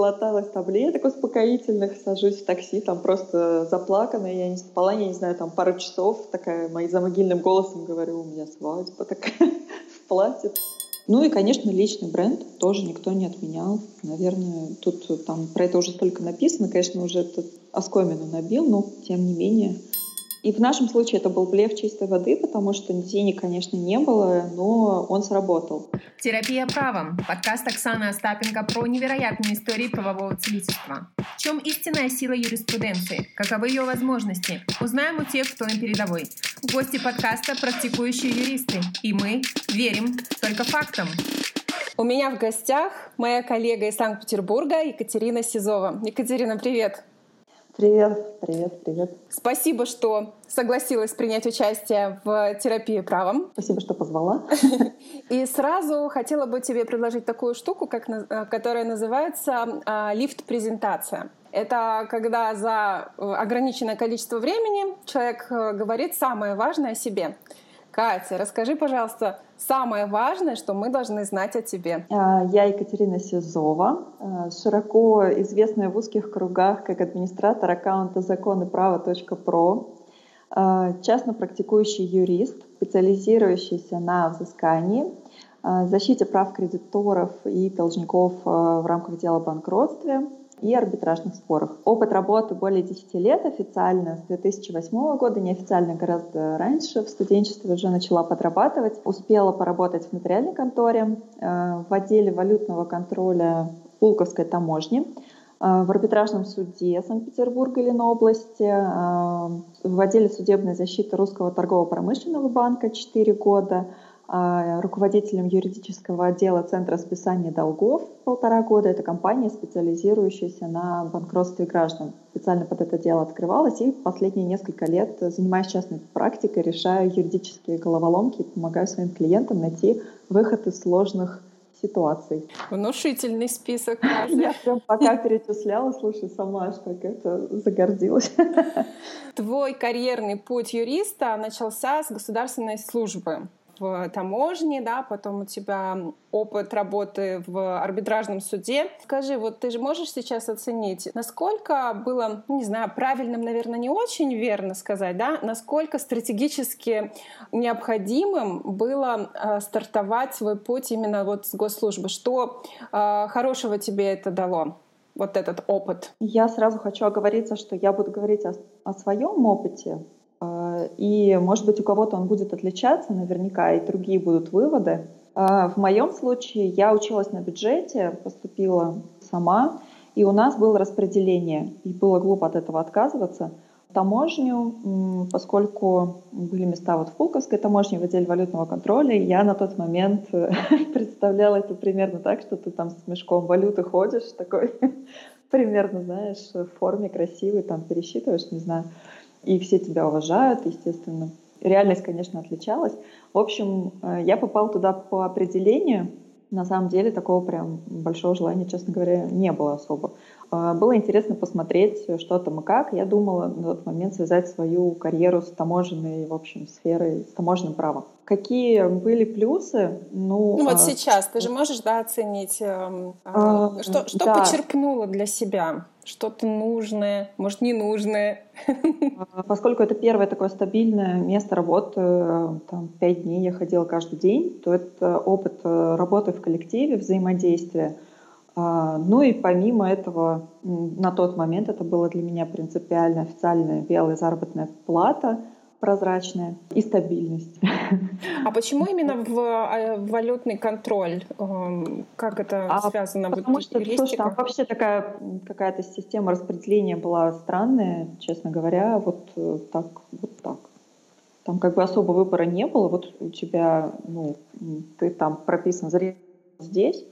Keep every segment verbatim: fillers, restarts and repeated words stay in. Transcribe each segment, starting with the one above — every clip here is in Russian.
наглоталась таблеток успокоительных, сажусь в такси, там просто заплаканная, я не спала, я не знаю, там пару часов, такая, моим замогильным голосом говорю, у меня свадьба такая в платье. Ну и, конечно, личный бренд тоже никто не отменял. Наверное, тут там про это уже столько написано, конечно, уже это оскомину набил, но тем не менее. И в нашем случае это был блеф чистой воды, потому что денег, конечно, не было, но он сработал. Терапия правом. Подкаст Оксаны Остапенко про невероятные истории правового целительства. В чем истинная сила юриспруденции? Каковы ее возможности? Узнаем у тех, кто на передовой. Гости подкаста – практикующие юристы. И мы верим только фактам. У меня в гостях моя коллега из Санкт-Петербурга Екатерина Сизова. Екатерина, привет! Привет, привет, привет. Спасибо, что согласилась принять участие в терапии правом. Спасибо, что позвала. И сразу хотела бы тебе предложить такую штуку, как, которая называется лифт-презентация. Это когда за ограниченное количество времени человек говорит самое важное о себе. Катя, расскажи, пожалуйста, самое важное, что мы должны знать о тебе. Я Екатерина Сизова, широко известная в узких кругах как администратор аккаунта закон и право точка про, частно практикующий юрист, специализирующийся на взыскании, защите прав кредиторов и должников в рамках дела о банкротстве и арбитражных спорах. Опыт работы более десяти лет, официально с две тысячи восьмого года, неофициально гораздо раньше. В студенчестве уже начала подрабатывать. Успела поработать в нотариальной конторе, в отделе валютного контроля Пулковской таможни, в арбитражном суде Санкт-Петербурга и Ленобласти, в отделе судебной защиты Русского торгово-промышленного банка четыре года, руководителем юридического отдела Центра списания долгов полтора года. Это компания, специализирующаяся на банкротстве граждан. Специально под это дело открывалась и последние несколько лет занимаюсь частной практикой, решаю юридические головоломки и помогаю своим клиентам найти выход из сложных ситуаций. Внушительный список. Я прям пока перечисляла, слушай, сама аж так это загордилась. Твой карьерный путь юриста начался с государственной службы в таможне, да, потом у тебя опыт работы в арбитражном суде. Скажи, вот ты же можешь сейчас оценить, насколько было, не знаю, правильным, наверное, не очень верно сказать, да, насколько стратегически необходимым было э, стартовать свой путь именно вот с госслужбы? Что э, хорошего тебе это дало? Вот этот опыт. Я сразу хочу оговориться, что я буду говорить о, о своем опыте, и, может быть, у кого-то он будет отличаться наверняка, и другие будут выводы. В моем случае я училась на бюджете, поступила сама, и у нас было распределение, и было глупо от этого отказываться. В таможню, поскольку были места вот в Пулковской таможне, в отделе валютного контроля, я на тот момент представляла это примерно так, что ты там с мешком валюты ходишь, такой примерно, знаешь, в форме красивой, там пересчитываешь, не знаю. И все тебя уважают, естественно. Реальность, конечно, отличалась. В общем, я попала туда по определению. На самом деле такого прям большого желания, честно говоря, не было особо. Было интересно посмотреть, что там и как. Я думала на тот момент связать свою карьеру с таможенной, в общем, сферой, с таможенным правом. Какие были плюсы? Ну, ну вот а... сейчас ты же можешь, да, оценить, э, а, что, что да. почерпнула для себя? Что-то нужное, может, ненужное. Поскольку это первое такое стабильное место работы, там, пять дней я ходила каждый день, то это опыт работы в коллективе, взаимодействия. Ну и помимо этого, на тот момент это было для меня принципиально официальная белая заработная плата, прозрачная и стабильность. А почему именно в валютный контроль? Как это а связано? Потому вот, что, слушай, там вообще такая какая-то система распределения была странная, честно говоря, вот так, вот так. Там как бы особо выбора не было. Вот у тебя, ну, ты там прописан здесь,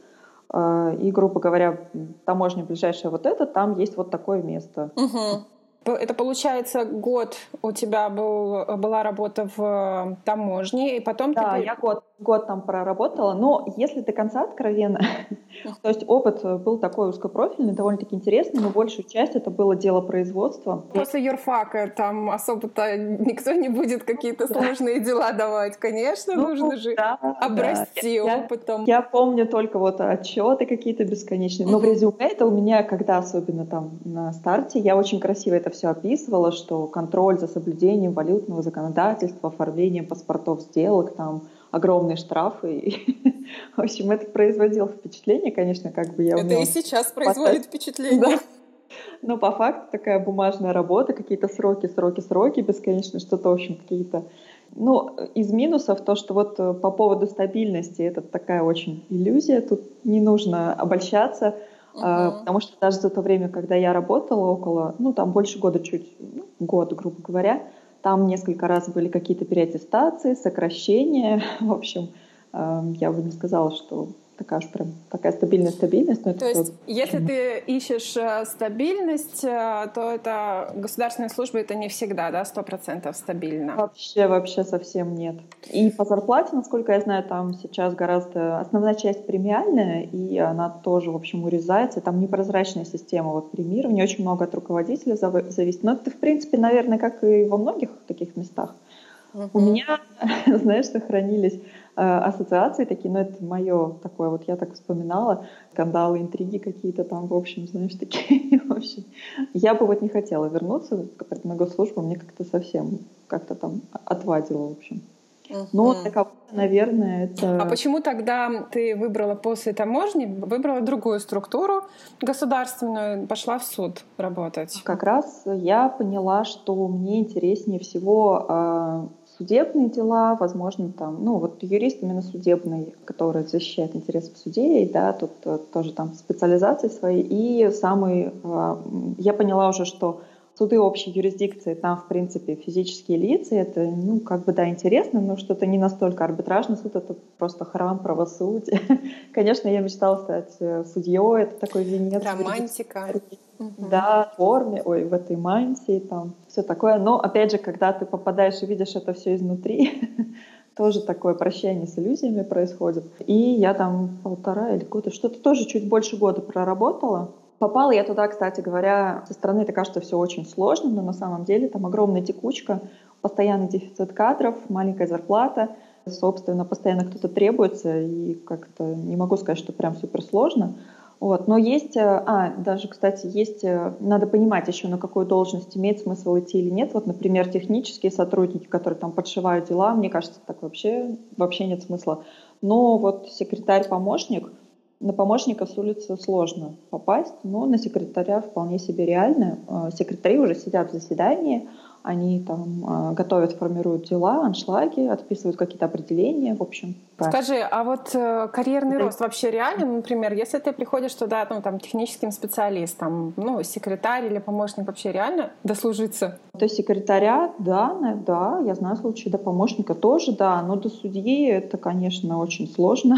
и, грубо говоря, таможня ближайшая вот эта, там есть вот такое место. Угу. Это, получается, год у тебя был, была работа в таможне, и потом да, ты... я год год там проработала, но если до конца откровенно, то есть опыт был такой узкопрофильный, довольно-таки интересный, но большую часть это было дело производства. После юрфака там особо-то никто не будет какие-то Да. сложные дела давать. Конечно, Ну, нужно же да, обрасти да. Я, опытом. я помню только вот отчеты какие-то бесконечные. Но в резюме это у меня, когда особенно там на старте, я очень красиво это все описывала, что контроль за соблюдением валютного законодательства, оформлением паспортов сделок, там огромные штрафы. В общем, это производило впечатление, конечно, как бы я Это умела. и сейчас производит впечатление. Да. Но по факту такая бумажная работа, какие-то сроки, сроки, сроки бесконечно, что-то, в общем, какие-то... Ну, из минусов то, что вот по поводу стабильности это такая очень иллюзия, тут не нужно обольщаться, uh-huh. потому что даже за то время, когда я работала около, ну, там больше года, чуть, ну, год, грубо говоря, там несколько раз были какие-то переаттестации, сокращения, в общем, я бы не сказала, что такая уж прям такая стабильная стабильность. То есть, если ты ищешь стабильность, то это государственная служба, это не всегда, да, сто процентов стабильно? Вообще, вообще совсем нет. И по зарплате, насколько я знаю, там сейчас гораздо основная часть премиальная, и она тоже, в общем, урезается. Там непрозрачная система вот премирования, очень много от руководителя зависит. Но это, в принципе, наверное, как и во многих таких местах. Uh-huh. У меня, знаешь, сохранились э, ассоциации такие, но это мое такое, вот я так вспоминала, скандалы, интриги какие-то там, в общем, знаешь, такие, в общем. Я бы вот не хотела вернуться на госслужбу, мне как-то совсем как-то там отвадило, в общем. Uh-huh. Но для кого-то, наверное, это... А почему тогда ты выбрала после таможни, выбрала другую структуру государственную, пошла в суд работать? Как раз я поняла, что мне интереснее всего э, судебные дела, возможно, там, ну, вот юрист именно судебный, который защищает интересы судей, да, тут э, тоже там специализации свои. И самый, э, я поняла уже, что суды общей юрисдикции, там, в принципе, физические лица, это, ну, как бы, да, интересно, но что-то не настолько арбитражный суд, это просто храм правосудия. Конечно, я мечтала стать судьей, это такой венец. Романтика. Да, в форме, ой, в этой мантии, там, все такое. Но, опять же, когда ты попадаешь и видишь это все изнутри, тоже такое прощание с иллюзиями происходит. И я там полтора или года, что-то тоже чуть больше года проработала. Попала я туда, кстати говоря, со стороны это кажется все очень сложно, но на самом деле там огромная текучка, постоянный дефицит кадров, маленькая зарплата, собственно, постоянно кто-то требуется, и как-то не могу сказать, что прям супер сложно. Вот. Но есть, а, даже, кстати, есть, надо понимать еще, на какую должность имеет смысл идти или нет. Вот, например, технические сотрудники, которые там подшивают дела, мне кажется, так вообще, вообще нет смысла. Но вот секретарь-помощник, на помощника с улицы сложно попасть, но на секретаря вполне себе реально. Секретари уже сидят в заседании, они там готовят, формируют дела, аншлаги, отписывают какие-то определения, в общем. Скажи, а вот э, карьерный да. рост вообще реален? Например, если ты приходишь туда, ну, там, техническим специалистом, ну, секретарь или помощник, вообще реально дослужиться? До секретаря, да, да, я знаю случаи, до помощника тоже, да, но до судьи это, конечно, очень сложно,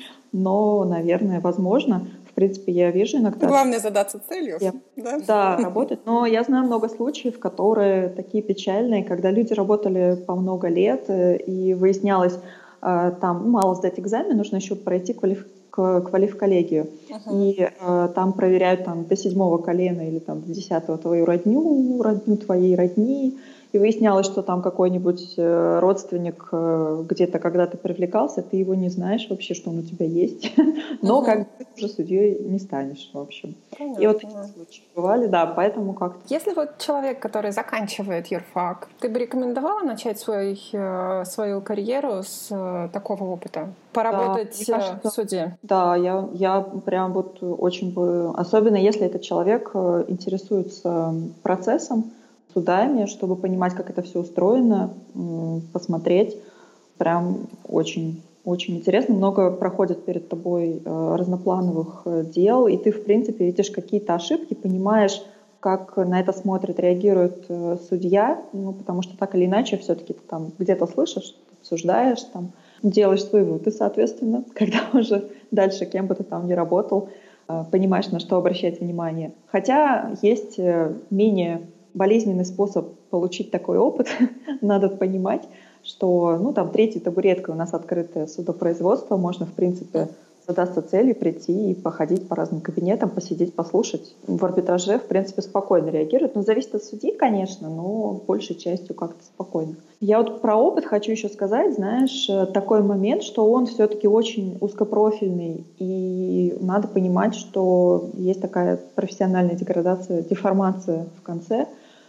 но, наверное, возможно. В принципе, я вижу иногда... Главное задаться целью, я, да? Да, работать. Но я знаю много случаев, которые такие печальные, когда люди работали по много лет, и выяснялось, там мало сдать экзамен, нужно еще пройти квалиф... квалифколлегию. Uh-huh. И э, там проверяют там, до седьмого колена или там, до десятого твою родню, родню твоей родни. И выяснялось, что там какой-нибудь э, родственник э, где-то когда-то привлекался, ты его не знаешь вообще, что он у тебя есть. Но uh-huh. как бы ты уже судьей не станешь, в общем. Понятно. И вот такие случаи бывали, да, поэтому как-то... Если вот человек, который заканчивает юрфак, ты бы рекомендовала начать свой, э, свою карьеру с э, такого опыта? Поработать да, кажется, в суде? Да, я, я прям вот очень бы... Особенно если этот человек интересуется процессом, судами, чтобы понимать, как это все устроено, посмотреть. Прям очень, очень интересно. Много проходит перед тобой разноплановых дел, и ты, в принципе, видишь какие-то ошибки, понимаешь, как на это смотрит, реагирует судья, ну, потому что так или иначе все-таки ты там где-то слышишь, обсуждаешь, там, делаешь свои выводы, соответственно, когда уже дальше, кем бы ты там ни работал, понимаешь, на что обращать внимание. Хотя есть менее болезненный способ получить такой опыт, надо понимать, что, ну, там, третьей табуреткой у нас открытое судопроизводство, можно, в принципе, задаться целью прийти и походить по разным кабинетам, посидеть, послушать. В арбитраже, в принципе, спокойно реагируют. Ну, зависит от судьи, конечно, но большей частью как-то спокойно. Я вот про опыт хочу еще сказать, знаешь, такой момент, что он все-таки очень узкопрофильный, и надо понимать, что есть такая профессиональная деградация, деформация в конце.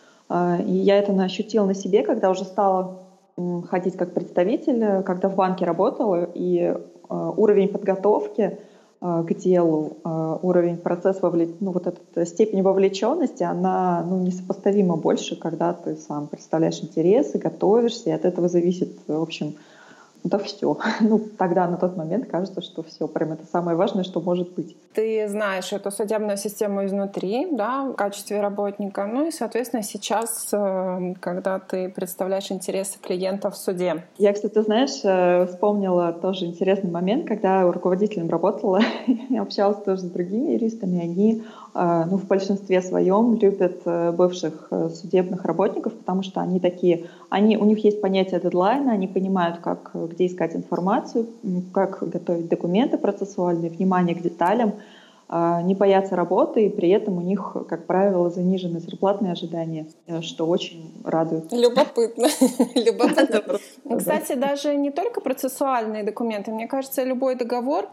И я это ощутила на себе, когда уже стала ходить как представитель, когда в банке работала, и уровень подготовки к делу, уровень процесса, вовле... ну, вот эта степень вовлеченности, она ну, несопоставимо больше, когда ты сам представляешь интересы, готовишься, и от этого зависит, в общем, да все. Ну, тогда на тот момент кажется, что все, прям это самое важное, что может быть. Ты знаешь эту судебную систему изнутри, да, в качестве работника. Ну и, соответственно, сейчас, когда ты представляешь интересы клиента в суде. Я, кстати, знаешь, вспомнила тоже интересный момент, когда руководителем работала, общалась тоже с другими юристами, они ну, в большинстве своем любят бывших судебных работников, потому что они такие, они, у них есть понятие дедлайна, они понимают, как, где искать информацию, как готовить документы процессуальные, внимание к деталям, не боятся работы, и при этом у них, как правило, занижены зарплатные ожидания, что очень радует. Любопытно. Любопытно. Кстати, даже не только процессуальные документы. Мне кажется, любой договор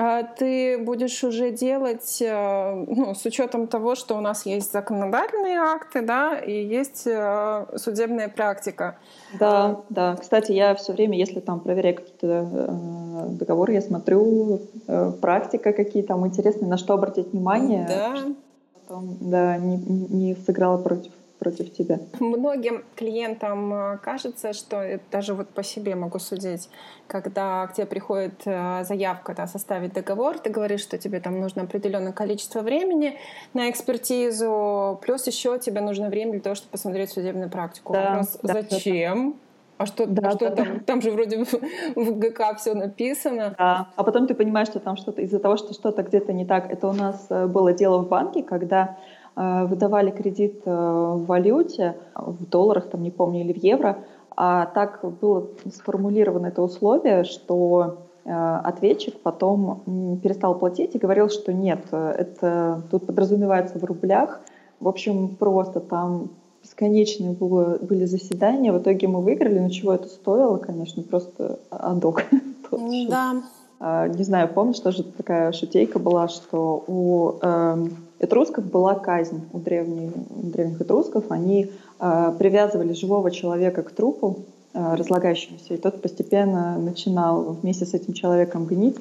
ты будешь уже делать ну, с учетом того, что у нас есть законодательные акты, да, и есть судебная практика. Да, да. Кстати, я все время, если там проверяю какие-то э, договоры, я смотрю э, практика, какие там интересные, на что обратить внимание, да. чтобы потом да, не, не сыграла против. против тебя. Многим клиентам кажется, что даже вот по себе могу судить, когда к тебе приходит заявка да, составить договор, ты говоришь, что тебе там нужно определенное количество времени на экспертизу, плюс еще тебе нужно время для того, чтобы посмотреть судебную практику. Да, Вопрос, да, зачем? Да. А что, да, а что да, там? да. Там же вроде в ГК все написано. Да. А потом ты понимаешь, что там что-то из-за того, что что-то где-то не так. Это у нас было дело в банке, когда выдавали кредит в валюте, в долларах, там не помню, или в евро, а так было сформулировано это условие, что ответчик потом перестал платить и говорил, что нет, это тут подразумевается в рублях. В общем, просто там бесконечные было, были заседания, в итоге мы выиграли, но чего это стоило, конечно, просто адок. Да. Не знаю, помнишь, тоже такая шутейка была, что у э, этрусков была казнь, у древних, у древних этрусков, они э, привязывали живого человека к трупу, э, разлагающемуся, и тот постепенно начинал вместе с этим человеком гнить.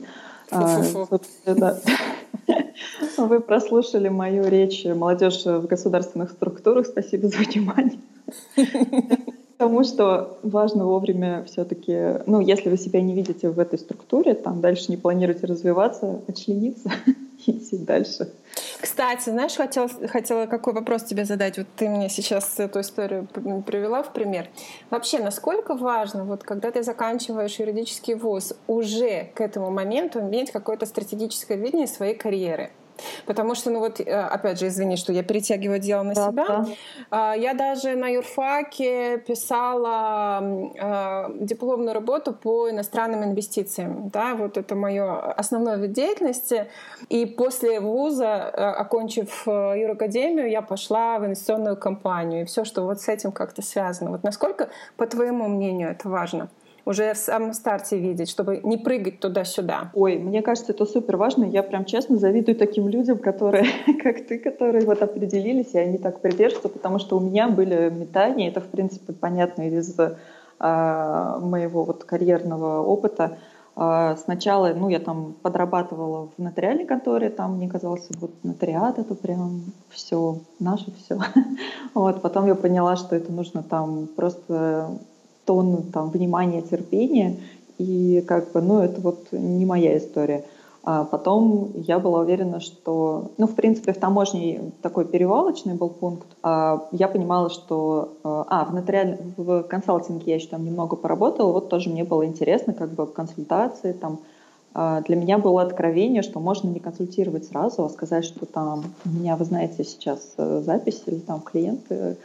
Вы прослушали мою речь «Молодежь в государственных структурах». Спасибо за внимание. Потому что важно вовремя все-таки, ну, если вы себя не видите в этой структуре, там дальше не планируете развиваться, отчлениться и идти дальше. Кстати, знаешь, хотела, хотела какой вопрос тебе задать? Вот ты мне сейчас эту историю привела в пример. Вообще, насколько важно, вот когда ты заканчиваешь юридический вуз, уже к этому моменту иметь какое-то стратегическое видение своей карьеры? Потому что, ну вот, опять же, извини, что я перетягиваю дело на да, себя. Да. Я даже на юрфаке писала дипломную работу по иностранным инвестициям. Да, вот это мое основное вид деятельности. И после вуза, окончив юракадемию, я пошла в инвестиционную компанию. И все, что вот с этим как-то связано. Вот насколько, по твоему мнению, это важно? Уже в самом старте видеть, чтобы не прыгать туда-сюда? Ой, мне кажется, это супер важно. Я прям честно завидую таким людям, которые, как ты, которые вот определились, и они так придерживаются, потому что у меня были метания, это, в принципе, понятно из а, моего вот карьерного опыта. А, сначала, ну, я там подрабатывала в нотариальной конторе, там мне казалось, вот нотариат — это прям все, наше все. Вот, потом я поняла, что это нужно там просто тонну там внимания, терпения, и как бы, ну, это вот не моя история. А потом я была уверена, что, ну, в принципе, в таможне такой перевалочный был пункт. А я понимала, что, а, в нотариальном, в консалтинге я еще там немного поработала, вот тоже мне было интересно, как бы, консультации там. Для меня было откровение, что можно не консультировать сразу, а сказать, что там у меня, вы знаете, сейчас запись или там клиенты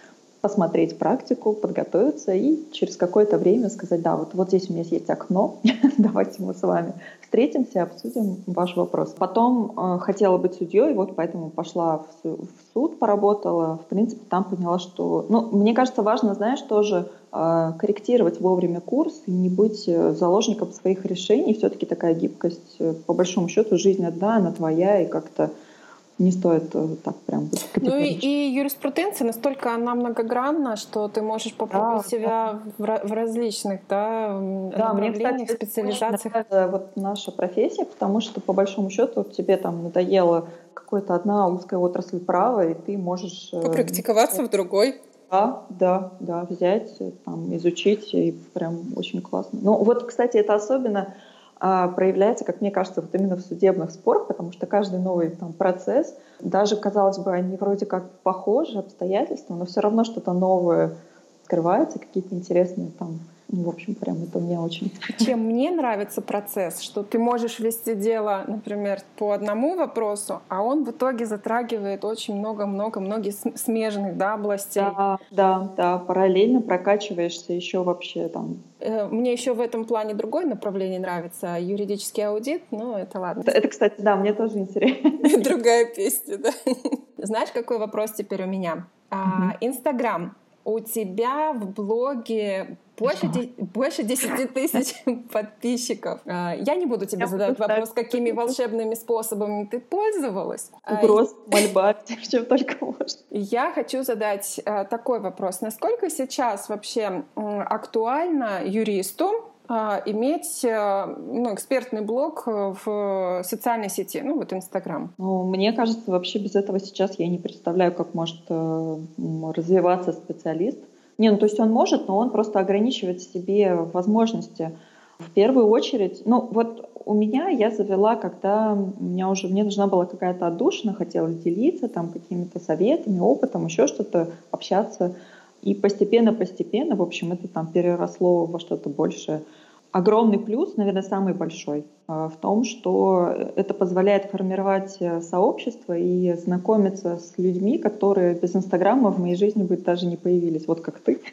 посмотреть практику, подготовиться и через какое-то время сказать, да, вот, вот здесь у меня есть окно, давайте мы с вами встретимся, обсудим ваш вопрос. Потом э, хотела быть судьей, вот поэтому пошла в, су- в суд, поработала. В принципе, там поняла, что... Ну, мне кажется, важно, знаешь, тоже э, корректировать вовремя курс и не быть э, заложником своих решений. Все-таки такая гибкость, э, по большому счету, жизнь одна, она твоя, и как-то не стоит э, так прям быть Ну и, категоричным. и юриспруденция настолько она многогранна, что ты можешь попробовать Да, себя в, ра- в различных, да, м, да, мне, направлениях, кстати, очень специализациях. нравится вот наша профессия, потому что, по большому счету, тебе там надоела какая-то одна узкая отрасль права, и ты можешь э, Попрактиковаться в другой. да, да, да, взять, э, там, изучить, и прям очень классно. Ну вот, кстати, это особенно а, проявляется, как мне кажется, вот именно в судебных спорах, потому что каждый новый там процесс, даже, казалось бы, они вроде как похожи, обстоятельства, но все равно что-то новое открывается, какие-то интересные там, ну, в общем, прям это мне очень... Чем мне нравится процесс, что ты можешь вести дело, например, по одному вопросу, а он в итоге затрагивает очень много-много многих см- смежных, да, областей. Да, да, да, параллельно прокачиваешься еще вообще там. Э, Мне еще в этом плане другое направление нравится — юридический аудит, но это ладно. Это, это, кстати, да, мне тоже интересно. Другая песня, да. Знаешь, какой вопрос теперь у меня? Мгм. А, Инстаграм. У тебя в блоге больше, де- больше десяти тысяч подписчиков. А, Я не буду тебе Я задавать буду ставить вопрос, какими волшебными способами ты пользовалась. А, угроз, мольба, чем только можно. Я хочу задать а, такой вопрос. Насколько сейчас вообще м, актуально юристу а, иметь а, ну, экспертный блог э, в социальной сети, ну вот Инстаграм? Ну, мне кажется, вообще без этого сейчас я не представляю, как может э, м, развиваться специалист. Не, ну то есть он может, но он просто ограничивает себе возможности. В первую очередь, ну вот у меня я завела, когда у меня уже, мне нужна была какая-то отдушина, хотелось делиться там какими-то советами, опытом, еще что-то, общаться. И постепенно-постепенно, в общем, это там переросло во что-то большее. Огромный плюс, наверное, самый большой, а, в том, что это позволяет формировать э, сообщество и знакомиться с людьми, которые без Инстаграма в моей жизни бы даже не появились, вот как ты.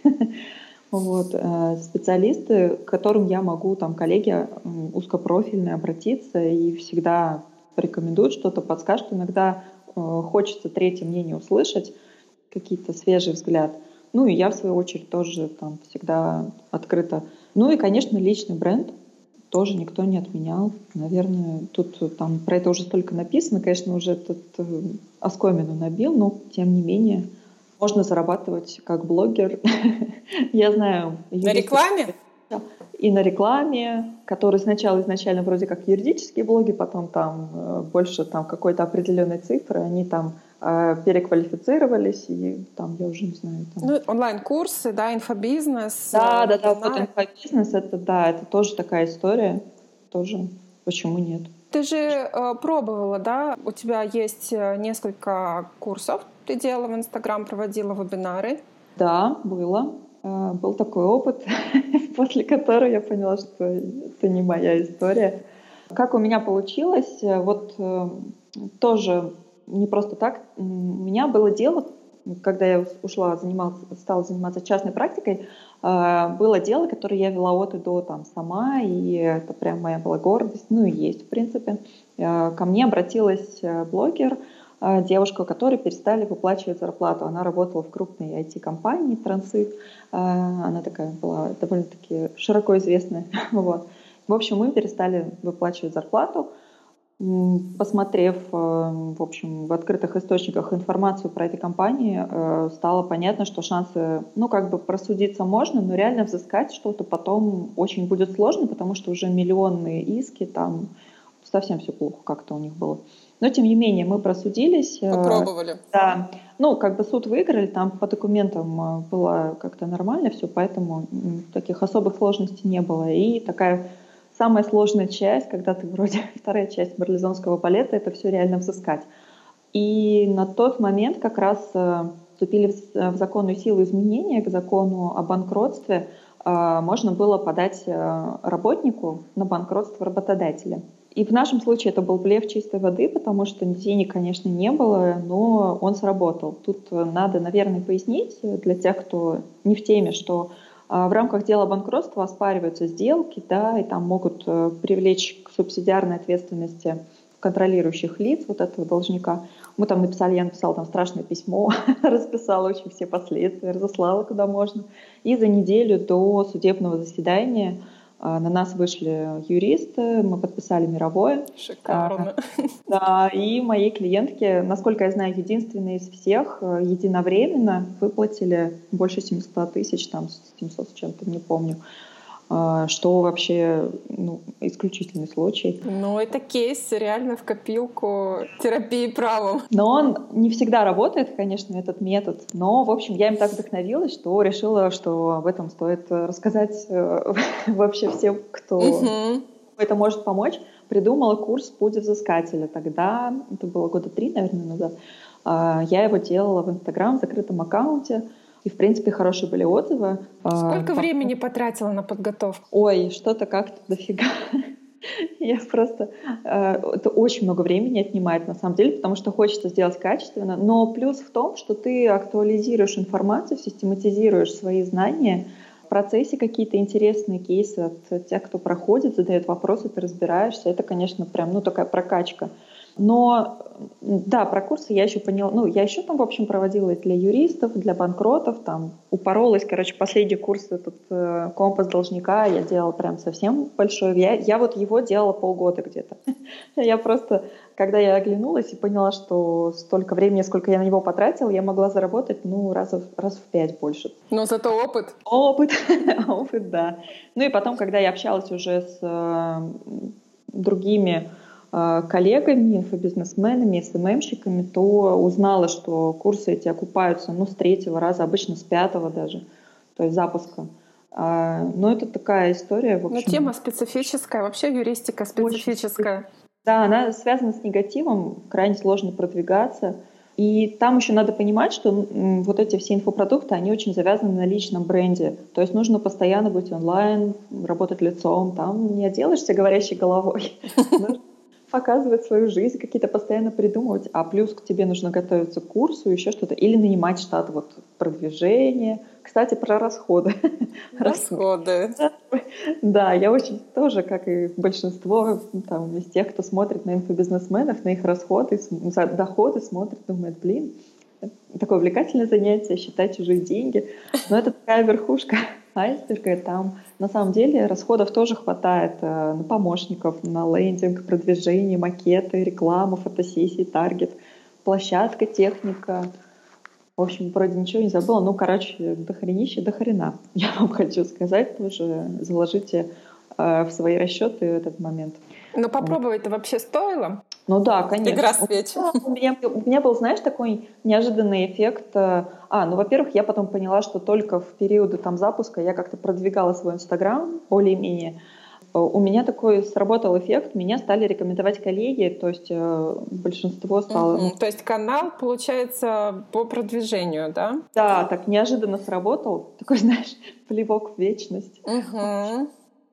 Вот, э, специалисты, к которым я могу, там, коллеги м, узкопрофильные, обратиться и всегда порекомендуют что-то, подскажут. Иногда э, хочется третье мнение услышать, какие-то свежий взгляд. Ну и я, в свою очередь, тоже там всегда открыта. Ну и, конечно, личный бренд тоже никто не отменял. Наверное, тут э, там про это уже столько написано, конечно, уже тут э, оскомину набил, но тем не менее можно зарабатывать как блогер. Я знаю На юристов рекламе? и на рекламе, которые сначала изначально вроде как юридические блоги, потом там э, больше там какой-то определенной цифры, они там э, переквалифицировались, и там, я уже не знаю, там... Ну, онлайн-курсы, да, инфобизнес, Да, э, да, да, вот вебинары. инфобизнес, это да, это тоже такая история, тоже почему нет. Ты же э, пробовала, да? У тебя есть э, несколько курсов. Ты делала в Инстаграм, проводила вебинары. Да, было. Э, Был такой опыт, после которого я поняла, что это не моя история. Как у меня получилось, э, вот э, тоже не просто так. М, У меня было дело, когда я ушла, заниматься, стала заниматься частной практикой, э, было дело, которое я вела от и до там сама, и это прям моя была гордость, ну и есть, в принципе. Э, Ко мне обратилась э, блогер, э, девушка, у которой перестали выплачивать зарплату. Она работала в крупной ай ти-компании «Трансит». Э, Она такая была довольно-таки широко известная. Вот. В общем, мы перестали выплачивать зарплату. М, Посмотрев, э, в общем, в открытых источниках информацию про эти компании, э, стало понятно, что шансы, ну, как бы просудиться можно, но реально взыскать что-то потом очень будет сложно, потому что уже миллионные иски, там совсем все плохо как-то у них было. Но, тем не менее, мы просудились. э, Попробовали. Да, ну, как бы суд выиграли, там по документам э, было как-то нормально все, поэтому м, таких особых сложностей не было. И такая самая сложная часть, когда ты вроде вторая часть марлезонского балета, это все реально взыскать. И на тот момент как раз э, вступили в, с- в законную силу изменения к закону о банкротстве. Э, Можно было подать э, работнику на банкротство работодателя. И в нашем случае это был блеф чистой воды, потому что денег, конечно, не было, но он сработал. Тут надо, наверное, пояснить для тех, кто не в теме, что в рамках дела банкротства оспариваются сделки, да, и там могут привлечь к субсидиарной ответственности контролирующих лиц вот этого должника. Мы там написали, я написала там страшное письмо, расписала очень все последствия, разослала куда можно. И за неделю до судебного заседания на нас вышли юристы, мы подписали мировое. Шикарно. А, да, и моей клиентке, насколько я знаю, единственные из всех единовременно выплатили больше семьсот тысяч, там семьсот с чем-то, не помню. Что вообще ну, исключительный случай. Ну, это кейс реально в копилку терапии правом. Но он не всегда работает, конечно, этот метод. Но, в общем, я им так вдохновилась, что решила, что об этом стоит рассказать вообще всем, кто угу. это может помочь. Придумала курс «Путь взыскателя». Тогда, это было года три, наверное, назад, я его делала в Инстаграм, в закрытом аккаунте. И, в принципе, хорошие были отзывы. Сколько а, времени потратила на подготовку? Ой, что-то как-то дофига. Я просто... Это очень много времени отнимает, на самом деле, потому что хочется сделать качественно. Но плюс в том, что ты актуализируешь информацию, систематизируешь свои знания, в процессе какие-то интересные кейсы от тех, кто проходит, задает вопросы, ты разбираешься. Это, конечно, прям, ну, такая прокачка. Но, да, про курсы я еще поняла, ну, я еще там, в общем, проводила для юристов, для банкротов, там, упоролась, короче, последний курс, этот э, компас должника, я делала прям совсем большой, я, я вот его делала полгода где-то. Я просто, когда я оглянулась и поняла, что столько времени, сколько я на него потратила, я могла заработать, ну, раз в, раз в пять больше. Но зато опыт. Опыт, опыт, да. Ну, и потом, когда я общалась уже с э, другими коллегами, инфобизнесменами, эс эм эм-щиками, то узнала, что курсы эти окупаются ну, с третьего раза, обычно с пятого даже, то есть запуска. Но это такая история, в общем... Но тема специфическая, вообще юристика специфическая. Очень... Да, она связана с негативом, крайне сложно продвигаться. И там еще надо понимать, что вот эти все инфопродукты, они очень завязаны на личном бренде. То есть нужно постоянно быть онлайн, работать лицом, там не отделаешься говорящей головой. Показывать свою жизнь, какие-то постоянно придумывать, а плюс к тебе нужно готовиться к курсу, еще что-то, или нанимать штат вот продвижение. Кстати, про расходы. Расходы. Да, я очень тоже, как и большинство там, из тех, кто смотрит на инфобизнесменов, на их расходы, доходы, смотрит, думает, блин, такое увлекательное занятие, считать чужие деньги. Но это такая верхушка айсберга. Там на самом деле расходов тоже хватает э, на помощников, на лендинг, продвижение, макеты, рекламу, фотосессии, таргет, площадка, техника. В общем, вроде ничего не забыла. Ну, короче, дохренище, дохрена. Я вам хочу сказать тоже. Заложите э, в свои расчеты этот момент. Но попробовать-то вообще стоило? Ну да, конечно. Игра свеч. У меня, у меня был, знаешь, такой неожиданный эффект. А, ну, во-первых, я потом поняла, что только в периоды там запуска я как-то продвигала свой Инстаграм более-менее. У меня такой сработал эффект, меня стали рекомендовать коллеги, то есть большинство стало... Угу. То есть канал, получается, по продвижению, да? Да, так неожиданно сработал. Такой, знаешь, плевок в вечность. Угу.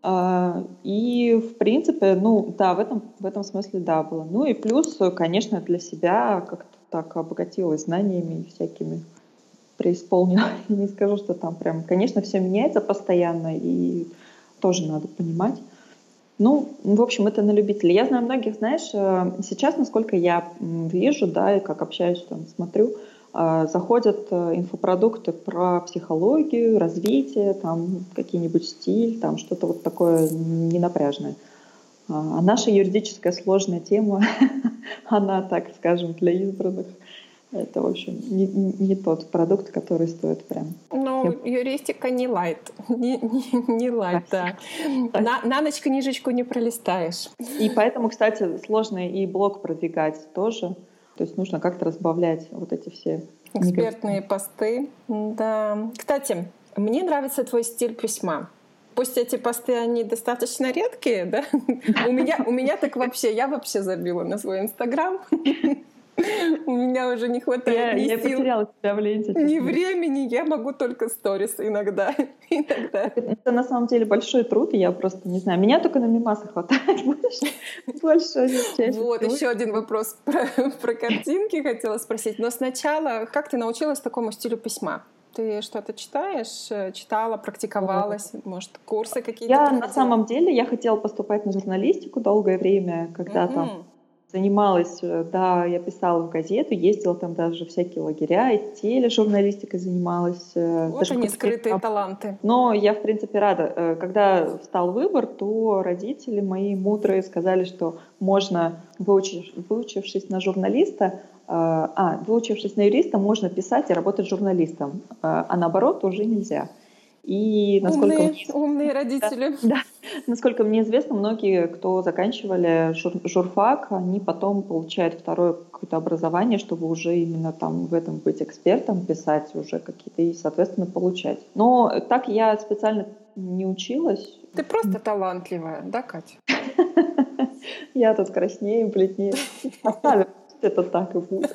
И, в принципе, ну, да, в этом, в этом смысле, да, было. Ну и плюс, конечно, для себя как-то так обогатилась знаниями всякими, преисполнила. Не скажу, что там прям, конечно, все меняется постоянно, и тоже надо понимать. Ну, в общем, это на любителей. Я знаю многих, знаешь, сейчас, насколько я вижу, да, и как общаюсь, там, смотрю, заходят инфопродукты про психологию, развитие, там какие-нибудь стиль, там что-то вот такое ненапряжное. А наша юридическая сложная тема, она, так скажем, для избранных. Это, в общем, не, не тот продукт, который стоит прям. Ну, юристика не лайт. Не, не, не лайт, да. На, на ночь книжечку не пролистаешь. И поэтому, кстати, сложно и блог продвигать тоже. То есть нужно как-то разбавлять вот эти все... Экспертные посты. Да. Кстати, мне нравится твой стиль письма. Пусть эти посты, они достаточно редкие, да? У меня, у меня так вообще, я вообще забила на свой Инстаграм. У меня уже не хватает я, ни я сил, потеряла себя в ленте. ни времени, я могу только сторис иногда. иногда. Это на самом деле большой труд, и я просто не знаю. Меня только на мемасы хватает больше. больше чаще Вот, всего. еще один вопрос про, про картинки хотела спросить. Но сначала, как ты научилась такому стилю письма? Ты что-то читаешь, читала, практиковалась, может, курсы какие-то Я проходила? на самом деле, я хотела поступать на журналистику долгое время, когда Мгм. там занималась, э, да, я писала в газету, ездила там даже в всякие лагеря, и тележурналистикой занималась. э, Вот даже они, какое-то скрытые время. таланты. Но я, в принципе, рада. Э, Когда встал выбор, то родители мои мудрые сказали, что можно, выучив- выучившись на журналиста, э, а, выучившись на юриста, можно писать и работать журналистом, э, а наоборот уже нельзя. И насколько Умные, мне умные родители. да. Насколько мне известно, многие, кто заканчивали жур- журфак, они потом получают второе какое-то образование, чтобы уже именно там в этом быть экспертом, писать уже какие-то и, соответственно, получать. Но так я специально не училась. Ты просто талантливая, да, Катя? Я тут краснею, бледнею. Оставим, пусть это так и будет.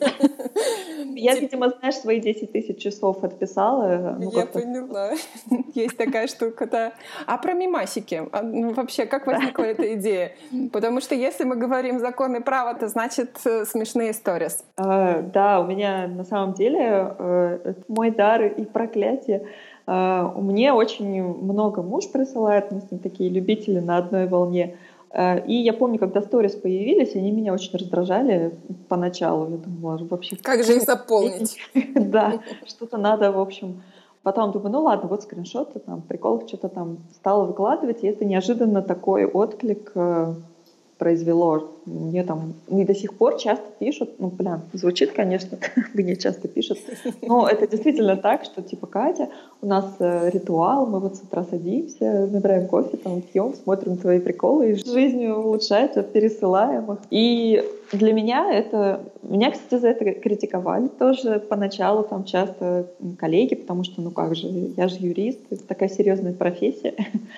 Я, видимо, знаешь, свои десять тысяч часов отписала. Ну, Я как-то поняла. Есть такая штука, да. А про мемасики? А, ну, вообще, как возникла эта идея? Потому что если мы говорим законы права, то значит э, смешные сторис. Э, Да, у меня на самом деле э, это мой дар и проклятие. Э, Мне очень много муж присылает, мы с ним такие любители на одной волне. Э, И я помню, когда сторис появились, они меня очень раздражали поначалу. Я думала, вообще, Как же их какое заполнить? да, что-то надо, в общем. Потом думаю, ну ладно, вот скриншоты, там, прикол, что-то там стала выкладывать, и это неожиданно такой отклик э, произвело. Мне там и до сих пор часто пишут, ну, блин, звучит, конечно, мне часто пишут, но это действительно так, что типа, Катя, у нас э, ритуал, мы вот с утра садимся, набираем кофе, там, пьем, смотрим твои приколы, и жизнь улучшается, пересылаем их. И для меня это... Меня, кстати, за это критиковали тоже поначалу, там часто коллеги, потому что, ну как же, я же юрист, это такая серьезная профессия.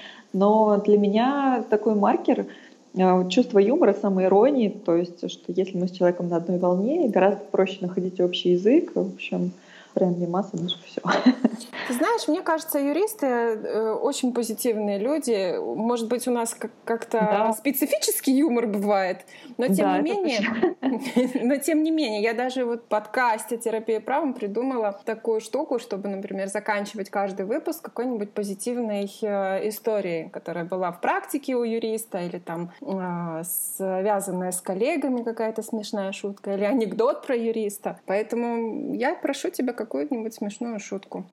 Но для меня такой маркер э, чувство юмора, самоиронии, то есть, что если мы с человеком на одной волне, гораздо проще находить общий язык. В общем, прям мемасы, наше все. Ты знаешь, мне кажется, юристы э, очень позитивные люди. Может быть, у нас как- как-то Да. специфический юмор бывает, но тем Да, не это менее, но тем не менее, я даже вот в подкасте «Терапия правом» придумала такую штуку, чтобы, например, заканчивать каждый выпуск какой-нибудь позитивной э, историей, которая была в практике у юриста, или там э, связанная с коллегами какая-то смешная шутка, или анекдот про юриста. Поэтому я прошу тебя какую-нибудь смешную шутку.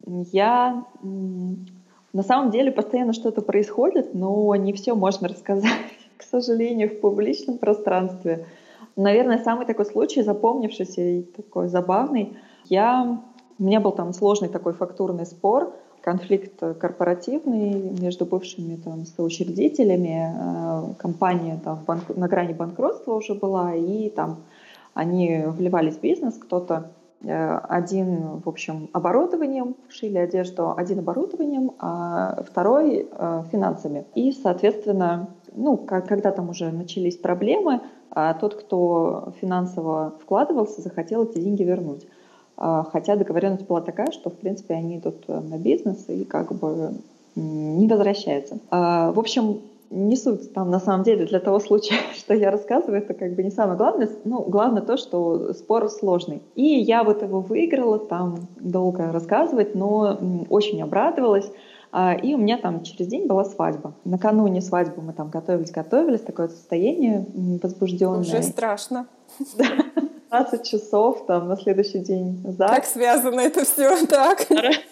Я м, на самом деле постоянно что-то происходит, но не все можно рассказать, к сожалению, в публичном пространстве. Наверное, самый такой случай, запомнившийся и такой забавный. Я, у меня был там сложный такой фактурный спор, конфликт корпоративный между бывшими там соучредителями. Э, Компания там в банк- на грани банкротства уже была, и там они вливались в бизнес, кто-то э, один, в общем, оборудованием, шили одежду, один оборудованием, а второй э, финансами. И, соответственно, ну, как- когда там уже начались проблемы, а тот, кто финансово вкладывался, захотел эти деньги вернуть. А, Хотя договоренность была такая, что, в принципе, они идут э, на бизнес и как бы м, не возвращаются. А, В общем, не суть там на самом деле для того случая, что я рассказываю, это как бы не самое главное. Ну, главное то, что спор сложный. И я вот его выиграла, там долго рассказывать, но м, очень обрадовалась. А, И у меня там через день была свадьба. Накануне свадьбы мы там готовились-готовились, такое состояние м, Уже возбужденное. страшно. пятнадцать часов, там на следующий день Как ЗАГС. связано это все так?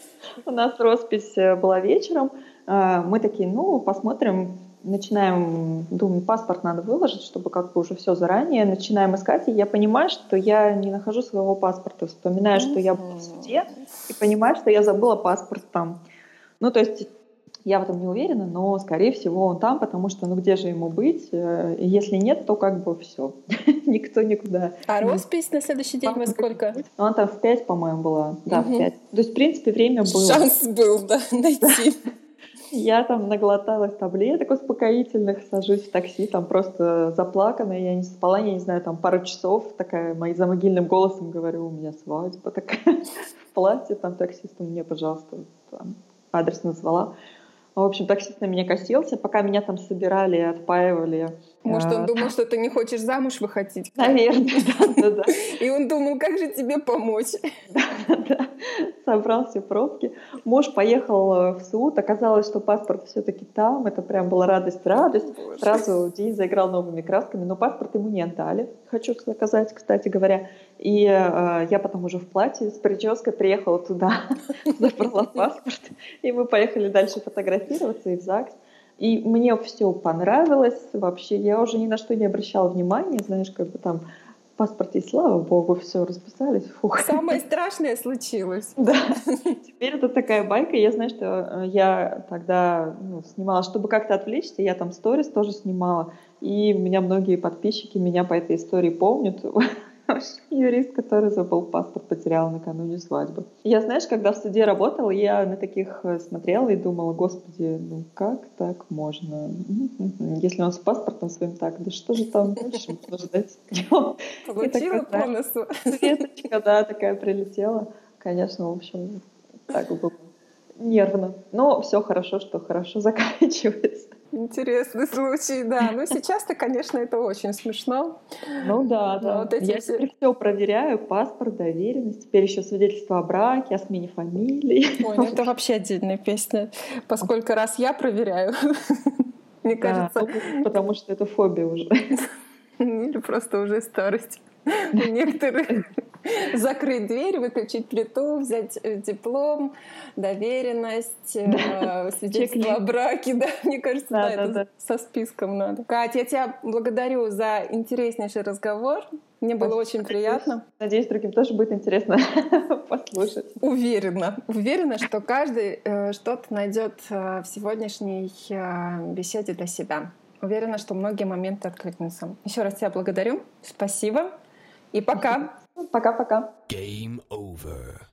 У нас роспись э, была вечером. А, Мы такие, ну, посмотрим. Начинаем, думаю, паспорт надо выложить, чтобы как бы уже все заранее. Начинаем искать, и я понимаю, что я не нахожу своего паспорта. Вспоминаю, что я была в суде, и понимаю, что я забыла паспорт там. Ну, то есть я в этом не уверена, но, скорее всего, он там, потому что, ну, где же ему быть? Э, Если нет, то как бы все. Никто никуда. А роспись на следующий день во сколько? Ну, она там в пять, по-моему, была. Да, в Мгм. пять. То есть, в принципе, время было. Шанс был, да, найти. Я там наглоталась таблеток успокоительных, сажусь в такси, там просто заплаканная, я не спала, я не знаю, там пару часов, такая, моим замогильным голосом говорю, у меня свадьба такая в платье, там таксисту мне, пожалуйста, там, адрес назвала. В общем, таксист на меня косился, пока меня там собирали, отпаивали. Может, он думал, что ты не хочешь замуж выходить? Наверное, да, да, да. И он думал, как же тебе помочь? Да, да. Собрал все пробки. Муж поехал в суд. Оказалось, что паспорт все-таки там. Это прям была радость-радость. Боже. Сразу день заиграл новыми красками. Но паспорт ему не отдали, хочу сказать, кстати говоря. И э, я потом уже в платье с прической приехала туда, забрала паспорт. И мы поехали дальше фотографироваться и в ЗАГС. И мне все понравилось вообще. Я уже ни на что не обращала внимания. Знаешь, как бы там в паспорте, и слава богу, все расписались. Фух. Самое страшное случилось. Да. Теперь это такая байка. Я знаю, что я тогда ну, снимала, чтобы как-то отвлечься, я там сторис тоже снимала. И у меня многие подписчики меня по этой истории помнят. Юрист, который забыл паспорт, потерял накануне свадьбы. Я, знаешь, когда в суде работала, я на таких смотрела и думала, господи, ну как так можно? Если он с паспортом своим так, да что же там дальше можно ждать? Получила по носу. Светочка, да, такая прилетела. Конечно, в общем, так было нервно. Но все хорошо, что хорошо заканчивается. Интересный случай, да. Ну, сейчас-то, конечно, это очень смешно. Ну да, да. Вот эти Я все... теперь все проверяю, паспорт, доверенность, теперь еще свидетельство о браке, о смене фамилии. Ой, ну это вообще отдельная песня. Поскольку раз я проверяю, мне кажется... Да, потому что это фобия уже. Или просто уже старость. У некоторых закрыть дверь, выключить плиту, взять диплом, доверенность, свидетельство о браке. Да, мне кажется, да, да, это да. Со списком надо. Катя, я тебя благодарю за интереснейший разговор. Мне было Спасибо. Очень приятно. Надеюсь, другим тоже будет интересно послушать. Уверена. Уверена, что каждый э, что-то найдет э, в сегодняшней э, беседе для себя. Уверена, что многие моменты откликнутся. Еще раз тебя благодарю. Спасибо. И пока. Пока-пока. Game over.